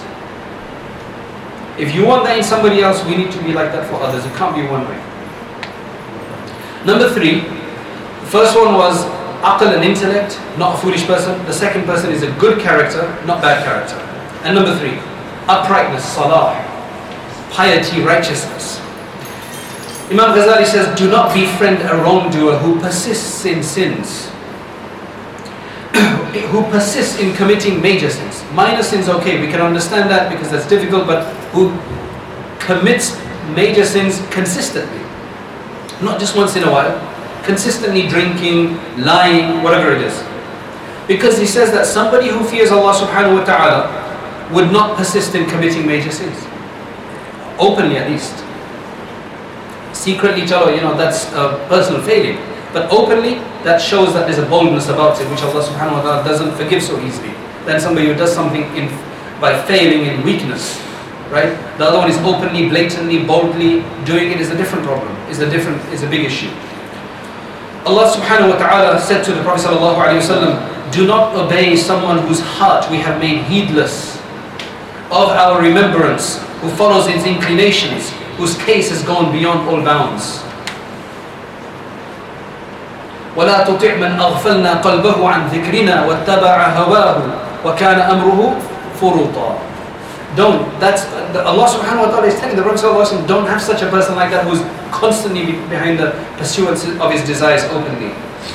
If you want that in somebody else, we need to be like that for others. It can't be one way. Number three, the first one was aql and intellect, not a foolish person. The second person is a good character, not bad character. And number three, uprightness, salah, piety, righteousness. Imam Ghazali says, do not befriend a wrongdoer who persists in sins, who persists in committing major sins. Minor sins, okay, we can understand that because that's difficult, but who commits major sins consistently, not just once in a while, consistently drinking, lying, whatever it is. Because he says that somebody who fears Allah subhanahu wa ta'ala would not persist in committing major sins. Openly at least. Secretly tell her, you know, that's a personal failing. But openly, that shows that there's a boldness about it, which Allah subhanahu wa ta'ala doesn't forgive so easily. Then somebody who does something in, by failing in weakness, right? The other one is openly, blatantly, boldly doing it is a different problem, is a different, is a big issue. Allah subhanahu wa ta'ala said to the Prophet sallallahu alayhi wa sallam, do not obey someone whose heart we have made heedless of our remembrance, who follows its inclinations, whose case has gone beyond all bounds. وَلَا تُطِعْ مَنْ أَغْفَلْنَا قَلْبَهُ عَنْ ذِكْرِنَا وَاتَّبَعَ هَوَاهُ وَكَانَ أَمْرُهُ فُرُوطًا. Don't, that's, the, Allah subhanahu wa ta'ala is telling the Prophet sallallahu alayhi wa sallam, don't have such a person like that who's constantly behind the pursuance of his desires openly.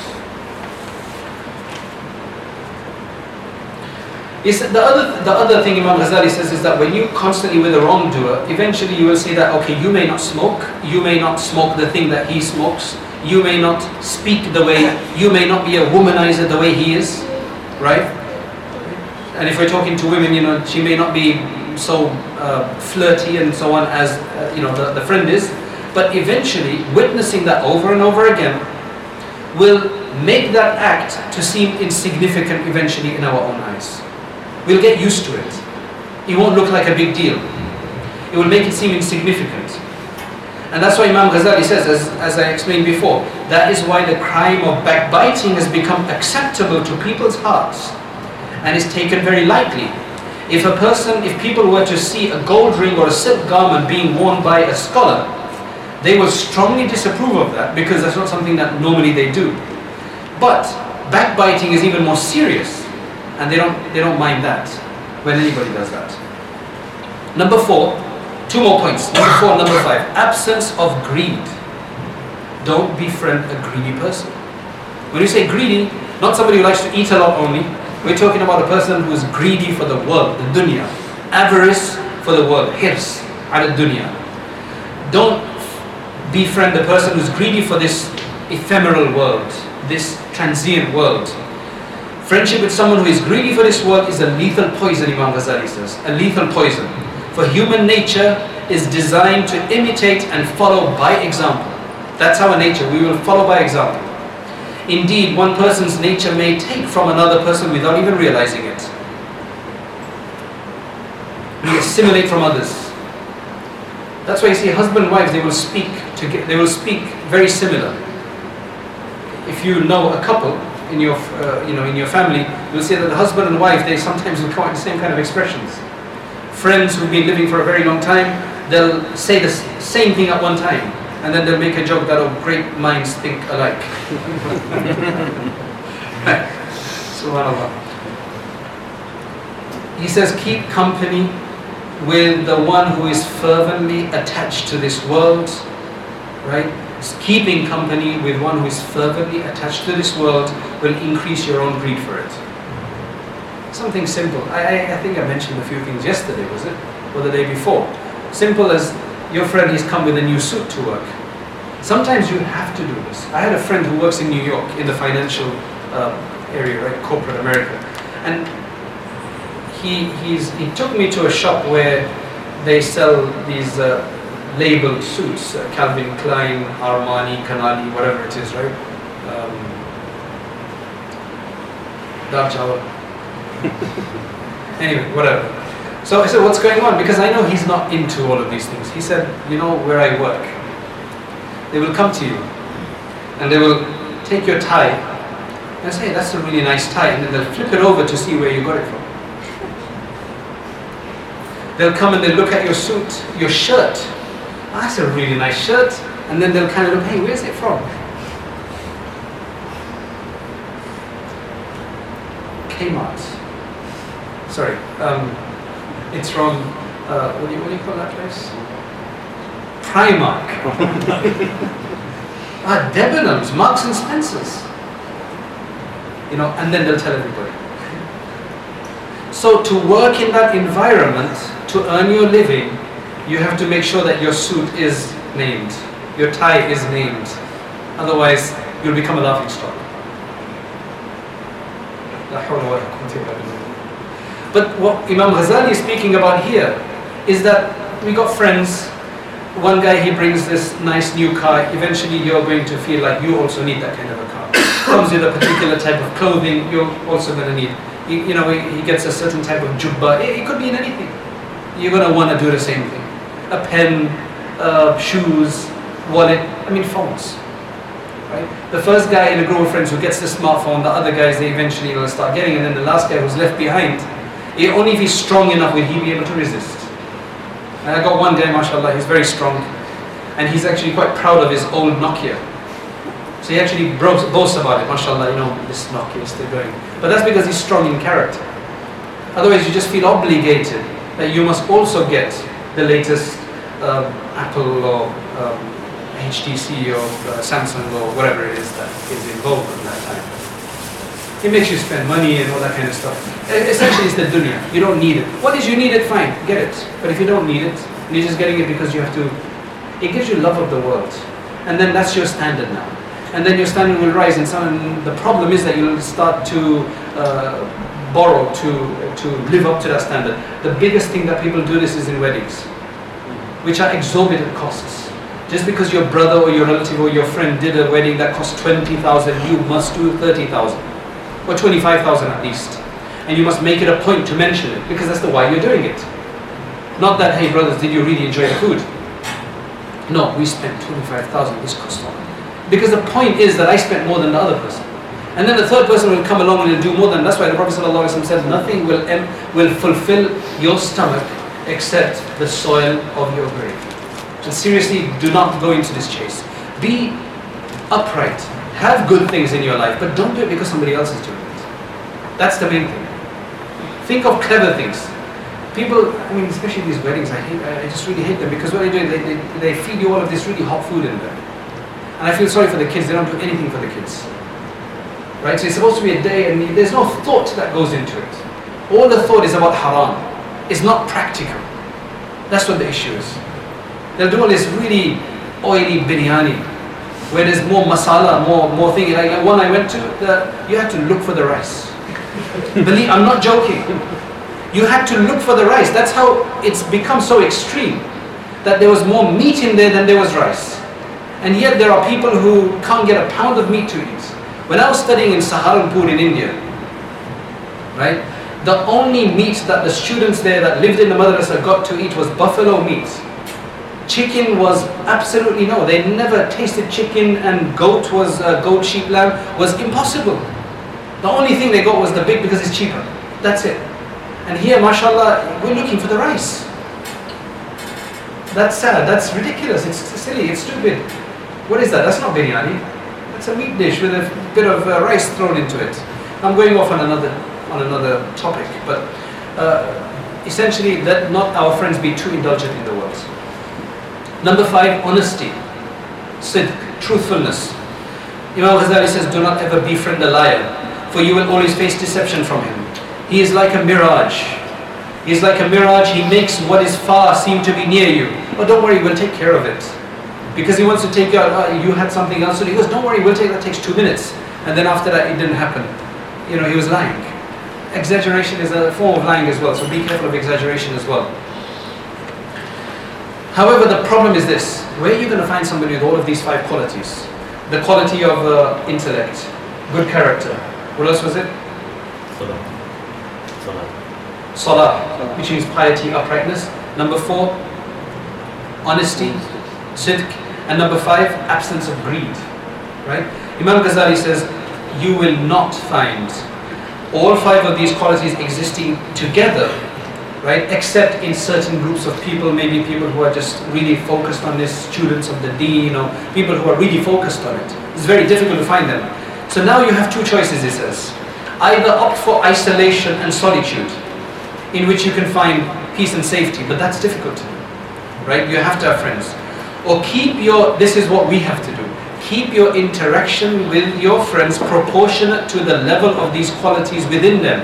Is the other the other thing Imam Ghazali says is that when you constantly with a wrongdoer, eventually you will see that, okay, you may not smoke, you may not smoke the thing that he smokes, you may not speak the way, you may not be a womanizer the way he is, right? And if we're talking to women, you know, she may not be so uh, flirty and so on as uh, you know the, the friend is, but eventually witnessing that over and over again will make that act to seem insignificant eventually in our own eyes. We'll get used to it. It won't look like a big deal. It will make it seem insignificant. And that's why Imam Ghazali says, as, as I explained before, that is why the crime of backbiting has become acceptable to people's hearts and is taken very lightly. If a person, if people were to see a gold ring or a silk garment being worn by a scholar, they will strongly disapprove of that because that's not something that normally they do. But backbiting is even more serious. And they don't they don't mind that when anybody does that. Number four, two more points. Number four, number five. Absence of greed. Don't befriend a greedy person. When you say greedy, not somebody who likes to eat a lot only. We're talking about a person who is greedy for the world, the dunya. Avarice for the world. Hirs ala dunya. Don't befriend a person who's greedy for this ephemeral world, this transient world. Friendship with someone who is greedy for this world is a lethal poison, Imam Ghazali says. A lethal poison. For human nature is designed to imitate and follow by example. That's our nature. We will follow by example. Indeed, one person's nature may take from another person without even realizing it. We assimilate from others. That's why you see husband and wives, they will speak together. They will speak very similar. If you know a couple in your, uh, you know, in your family, you'll see that the husband and wife, they sometimes will come out with the same kind of expressions. Friends who've been living for a very long time, they'll say the same thing at one time, and then they'll make a joke that, oh, great minds think alike. Subhanallah. He says, keep company with the one who is fervently attached to this world, right? Keeping company with one who is fervently attached to this world will increase your own greed for it. Something simple. I, I, I think I mentioned a few things yesterday, was it? Or the day before. Simple as your friend has come with a new suit to work. Sometimes you have to do this. I had a friend who works in New York in the financial uh, area, right, corporate America. And he, he's, he took me to a shop where they sell these uh, labeled suits, uh, Calvin Klein, Armani, Canali, whatever it is, right? Um, dark Java. Anyway, whatever. So I said, what's going on? Because I know he's not into all of these things. He said, you know, where I work, they will come to you and they will take your tie and say, that's a really nice tie, and then they'll flip it over to see where you got it from. They'll come and they'll look at your suit, your shirt. Oh, that's a really nice shirt. And then they'll kind of look, hey, where's it from? Kmart. Sorry, um, it's from, uh, what, do you, what do you call that place? Primark. ah, Debenhams, Marks and Spencer's. You know, and then they'll tell everybody. So to work in that environment, to earn your living, you have to make sure that your suit is named, your tie is named. Otherwise, you'll become a laughing stock. But what Imam Ghazali is speaking about here is that we got friends. One guy, he brings this nice new car. Eventually, you're going to feel like you also need that kind of a car. Comes with a particular type of clothing, you're also going to need. You, you know, he, he gets a certain type of jubba. It, it could be in anything. You're going to want to do the same thing. A pen, uh, shoes, wallet, I mean phones. Right? The first guy in a group of friends who gets the smartphone, the other guys, they eventually will start getting, and then the last guy who's left behind, he, only if he's strong enough will he be able to resist. And I got one guy, mashallah, he's very strong, and he's actually quite proud of his old Nokia. So he actually boasts about it, mashallah, you know, this Nokia is still going. But that's because he's strong in character. Otherwise you just feel obligated that you must also get the latest um, Apple or um, H T C or uh, Samsung or whatever it is that is involved at that time. It makes you spend money and all that kind of stuff. Essentially it's the dunya. You don't need it. What is you need it, fine, get it. But if you don't need it, and you're just getting it because you have to, it gives you love of the world. And then that's your standard now. And then your standard will rise, and some, the problem is that you'll start to uh, borrow to, to live up to that standard. The biggest thing that people do this is in weddings, which are exorbitant costs. Just because your brother or your relative or your friend did a wedding that cost twenty thousand, you must do thirty thousand. Or twenty-five thousand at least. And you must make it a point to mention it, because that's the why you're doing it. Not that, hey brothers, did you really enjoy the food? No, we spent twenty-five thousand, this cost more. Because the point is that I spent more than the other person. And then the third person will come along and will do more than. That's why the Prophet ﷺ said, nothing will, em- will fulfill your stomach except the soil of your grave. And seriously, do not go into this chase. Be upright. Have good things in your life, but don't do it because somebody else is doing it. That's the main thing. Think of clever things. People, I mean, especially these weddings, I hate. I just really hate them, because what they do, they, they, they feed you all of this really hot food in there. And I feel sorry for the kids, they don't do anything for the kids. Right? So it's supposed to be a day, and there's no thought that goes into it. All the thought is about haram. It's not practical. That's what the issue is. They'll do all this really oily biryani, where there's more masala, more more thing. Like one I went to, the, you had to look for the rice. Believe, I'm not joking. You had to look for the rice. That's how it's become so extreme, that there was more meat in there than there was rice. And yet there are people who can't get a pound of meat to eat. When I was studying in Saharanpur in India, right, the only meat that the students there that lived in the madrasa got to eat was buffalo meat. Chicken was absolutely no. They never tasted chicken, and goat was uh, goat, sheep, lamb was impossible. The only thing they got was the big, because it's cheaper. That's it. And here, mashallah, we're looking for the rice. That's sad. That's ridiculous. It's silly. It's stupid. What is that? That's not biryani. That's a meat dish with a bit of uh, rice thrown into it. I'm going off on another on another topic, but uh, essentially, let not our friends be too indulgent in the world. Number five, honesty, sidq, truthfulness. Imam Ghazali says, do not ever befriend a liar, for you will always face deception from him. He is like a mirage. He is like a mirage. He makes what is far seem to be near you. But don't worry, we'll take care of it. Because he wants to take you out, oh, you had something else. So he goes, don't worry, we'll take that. Takes two minutes. And then after that, it didn't happen. You know, he was lying. Exaggeration is a form of lying as well. So be careful of exaggeration as well. However, the problem is this. Where are you going to find somebody with all of these five qualities? The quality of uh, intellect, good character. What else was it? Salah. Salah. Salah, which means piety, uprightness. Number four, honesty, sidq. And number five, absence of greed. Right? Imam Ghazali says, you will not find all five of these qualities existing together, right? Except in certain groups of people, maybe people who are just really focused on this, students of the deen, or people who are really focused on it. It's very difficult to find them. So now you have two choices, he says. Either opt for isolation and solitude, in which you can find peace and safety, but that's difficult to do, right? You have to have friends. Or keep your, this is what we have to do, keep your interaction with your friends proportionate to the level of these qualities within them.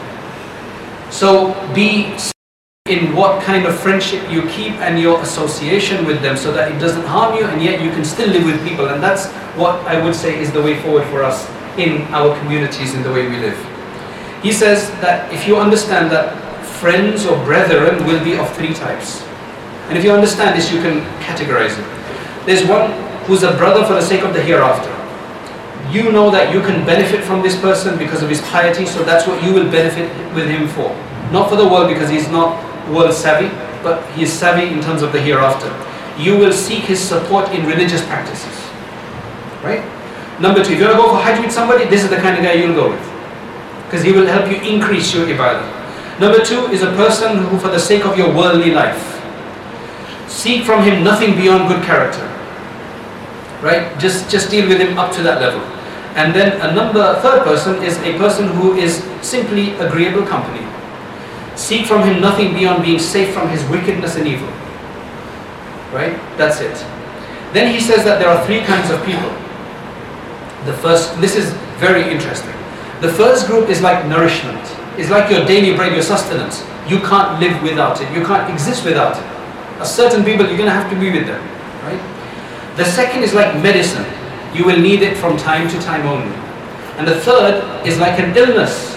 So be in what kind of friendship you keep and your association with them, so that it doesn't harm you and yet you can still live with people. And that's what I would say is the way forward for us in our communities, in the way we live. He says that if you understand that friends or brethren will be of three types, and if you understand this, you can categorize it. There's one who's a brother for the sake of the hereafter. You know that you can benefit from this person because of his piety, so that's what you will benefit with him for. Not for the world, because he's not world savvy, but he is savvy in terms of the hereafter. You will seek his support in religious practices. Right? Number two, if you want to go for Hajj with somebody, this is the kind of guy you'll go with, because he will help you increase your ibadah. Number two is a person who, for the sake of your worldly life, seek from him nothing beyond good character. Right? Just, just deal with him up to that level. And then a number, third person is a person who is simply agreeable company. Seek from him nothing beyond being safe from his wickedness and evil. Right? That's it. Then he says that there are three kinds of people. The first, this is very interesting. The first group is like nourishment. It's like your daily bread, your sustenance. You can't live without it. You can't exist without it. A certain people, you're going to have to be with them. Right? The second is like medicine. You will need it from time to time only. And the third is like an illness.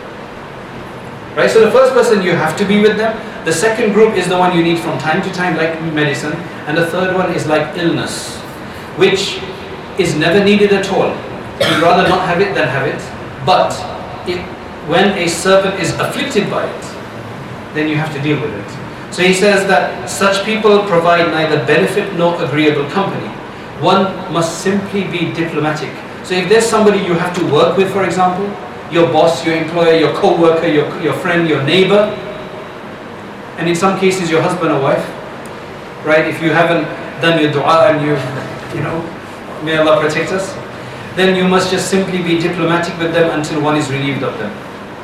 Right? So the first person, you have to be with them. The second group is the one you need from time to time, like medicine. And the third one is like illness, which is never needed at all. You'd rather not have it than have it. But it, when a servant is afflicted by it, then you have to deal with it. So he says that such people provide neither benefit nor agreeable company. One must simply be diplomatic. So if there's somebody you have to work with, for example, your boss, your employer, your co-worker, your, your friend, your neighbor, and in some cases your husband or wife, right? If you haven't done your dua and you, you know, may Allah protect us, then you must just simply be diplomatic with them until one is relieved of them.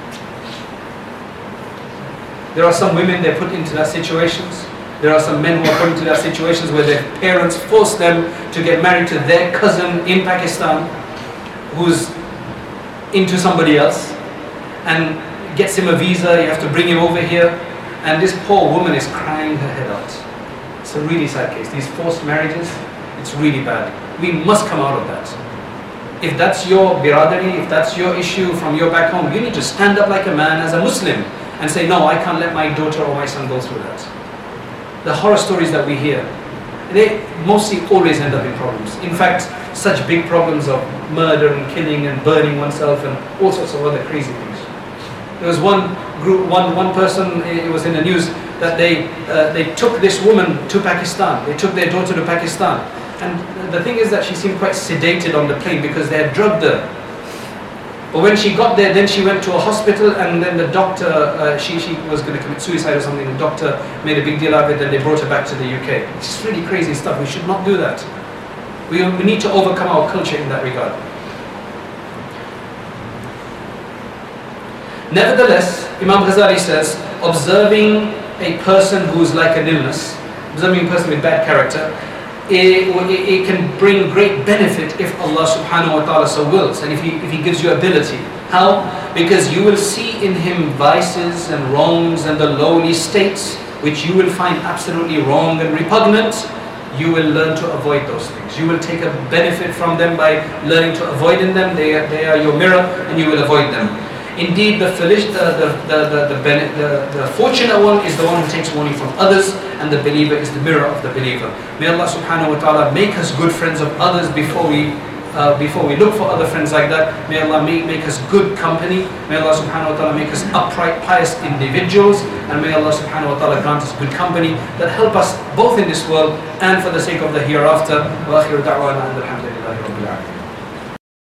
There are some women, they're put into that situations. There are some men who are put into that situations where their parents force them to get married to their cousin in Pakistan, who's into somebody else, and gets him a visa. You have to bring him over here, and this poor woman is crying her head out. It's a really sad case. These forced marriages, it's really bad. We must come out of that. If that's your biradari, if that's your issue from your back home, you need to stand up like a man as a Muslim and say, no, I can't let my daughter or my son go through that. The horror stories that we hear, they mostly always end up in problems. In fact, such big problems of murder and killing and burning oneself and all sorts of other crazy things. There was one group, one one person, it was in the news, that they uh, they took this woman to Pakistan. They took their daughter to Pakistan. And the thing is that she seemed quite sedated on the plane because they had drugged her. But when she got there, then she went to a hospital, and then the doctor, uh, she, she was going to commit suicide or something. The doctor made a big deal of it, and they brought her back to the U K. It's just really crazy stuff. We should not do that. We, we need to overcome our culture in that regard. Nevertheless, Imam Ghazali says, observing a person who is like an illness, observing a person with bad character, It, it, it can bring great benefit if Allah subhanahu wa ta'ala so wills, and if he, if he gives you ability. How? Because you will see in him vices and wrongs and the lowly states which you will find absolutely wrong and repugnant. You will learn to avoid those things. You will take a benefit from them by learning to avoid in them. They are, they are your mirror, and you will avoid them. Indeed, the, the, the, the, the, the, the fortunate one is the one who takes warning from others, and the believer is the mirror of the believer. May Allah subhanahu wa ta'ala make us good friends of others before we uh, before we look for other friends like that, may Allah make, make us good company. May Allah subhanahu wa ta'ala make us upright, pious individuals. And may Allah subhanahu wa ta'ala grant us good company that help us both in this world and for the sake of the hereafter. Wa akhiru da'wana alhamdulillahi rabbil alamin.